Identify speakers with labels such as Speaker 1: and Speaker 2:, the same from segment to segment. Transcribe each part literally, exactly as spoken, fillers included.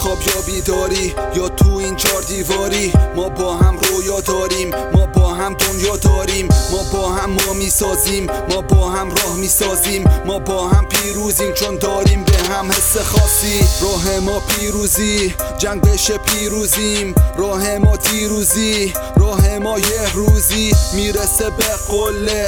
Speaker 1: خواب یا بیداری یا تو این چار دیواری، ما با هم رویا داریم، ما با هم دنیا داریم، ما با هم ما میسازیم، ما با هم راه میسازیم، ما با هم پیروزیم چون داریم به هم حس خاصی. راه ما پیروزی، جنگ بشه پیروزیم، راه ما دیروزی، راه ما یه روزی میرسه به قله،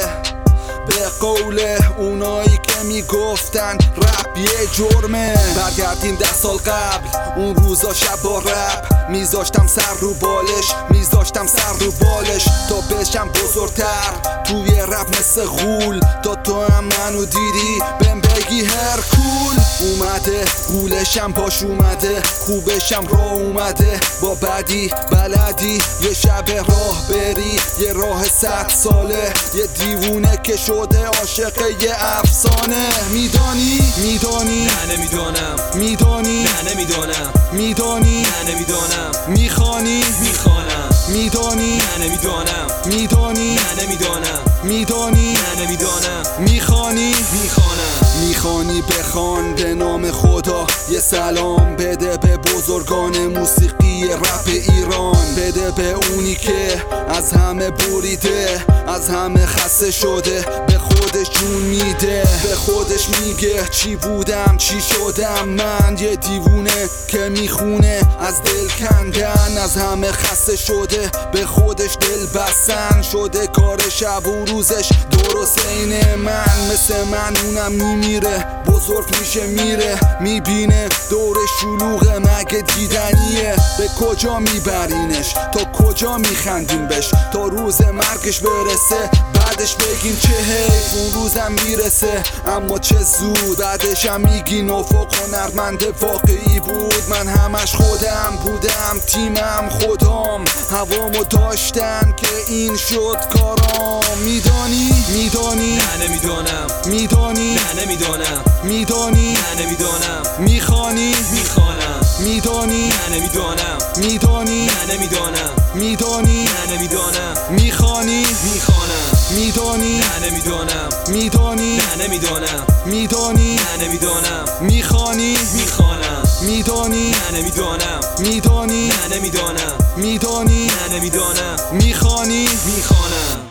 Speaker 1: به قول اونایی که میگفتن رپ یه جرمه. برگردیم ده سال قبل، اون روزا شب با رپ میذاشتم سر رو بالش، میذاشتم سر رو بالش تا بشم بزرگتر توی رپ مثل غول. تا تو هم منو دیدی بهم بگی هرکول. اومده غولشم باش اومده، خوبشم راه اومده، با بدی بلدی یه شب راه بری، یه راه صد ساله، یه دیوونه که شده عاشق یه افسانه. میدانی میدانی
Speaker 2: نه نمیدونم،
Speaker 1: میدانی
Speaker 2: نه نمیدونم،
Speaker 1: میدانی
Speaker 2: نه نمیدونم،
Speaker 1: میخوانی
Speaker 2: میخوانم،
Speaker 1: میدانی
Speaker 2: نه نمیدونم،
Speaker 1: میدانی
Speaker 2: نه نمیدونم،
Speaker 1: میدانی
Speaker 2: نه نمیدونم،
Speaker 1: میخوانی
Speaker 2: میخوانم.
Speaker 1: میخوانی بخوان به نام خدا، یه سلام بده به بزرگان موسیقی رپ ایران، بده به اونی که از همه بریده، از همه خسته شده، به خودش جون میده، به خودش میگه چی بودم چی شدم من، یه دیوونه که میخونه از دل کندن، از همه خسته شده به خودش دل بستن، شده کار شب و روزش درست عین من. مثل من اونم میمیره، بزرگ میشه میره، میبینه دور شلوغه مگه دیدنیه، به کجا میبرینش تا کجا میخندیم بهش تا روز مرگش برسه، بعدش بگین چه حیف اون روزم میرسه، اما چه زود بعدش هم میگین افق هنرمند واقعی بود. من همش خودم بودم، تیمم خودم، هوامو داشتن که این شد کارام. میدانی میدانی
Speaker 2: نه نمیدونم،
Speaker 1: میدانی
Speaker 2: نه نمیدونم،
Speaker 1: میدانی
Speaker 2: نه نمیدونم،
Speaker 1: میخوانی
Speaker 2: میخوانم،
Speaker 1: میدانی
Speaker 2: نه نمیدونم،
Speaker 1: میدانی
Speaker 2: نه نمیدونم،
Speaker 1: میدانی
Speaker 2: نه نمیدونم،
Speaker 1: میخوانی
Speaker 2: میخوانم،
Speaker 1: میدانی
Speaker 2: نه نمیدونم،
Speaker 1: میدانی
Speaker 2: نه نمیدونم،
Speaker 1: میدانی
Speaker 2: نه نمیدونم،
Speaker 1: میخوانی
Speaker 2: میخوانم،
Speaker 1: میدانی
Speaker 2: نه نمیدونم،
Speaker 1: میدانی
Speaker 2: نه نمیدونم،
Speaker 1: میدانی
Speaker 2: نه نمیدونم،
Speaker 1: میخوانی
Speaker 2: میخوانم.